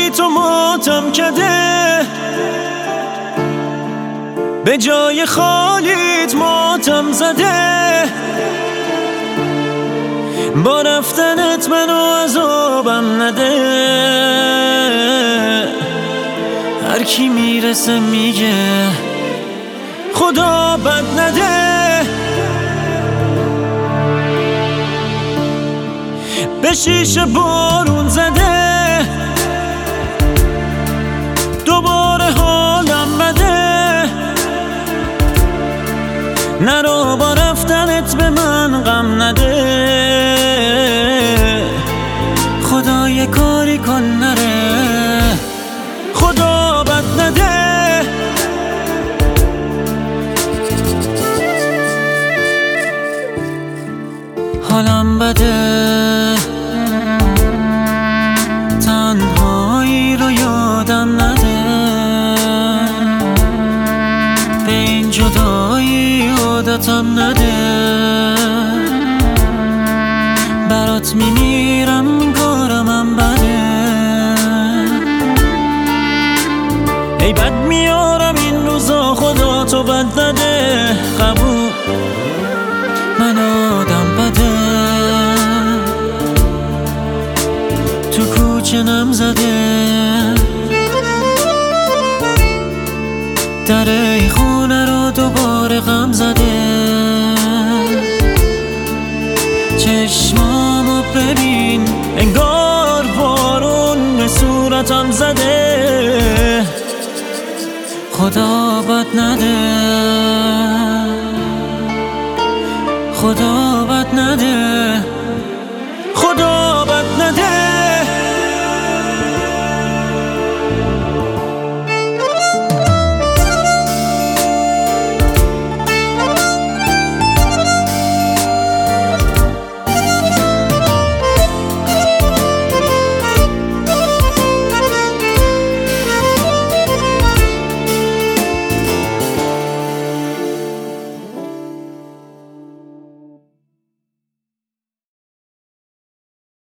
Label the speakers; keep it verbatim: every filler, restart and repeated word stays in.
Speaker 1: بی تو ماتم کده، به جای خالیت ماتم زده. با رفتنت منو عذابم نده. هر کی میرسه میگه خدا بد نده. به شیشه بارون زده، دوباره حالم بده. نرو با رفتنت به من غم نده. خدا یه کاری کن نره، خدا بد نده. حالم بده، تنهایی رو یادم نده. به این جدایی عادتم نده. برات میمیرم کارمم بده. ای بد میارم این روزا، خدا تو بد نده. قبول من آدم بده، تو کوچه نم زده. در ای خونه رو دوباره غم زده. چشمامو ببین انگار بارون به صورتم زده. خدا بد نده، خدا بد نده.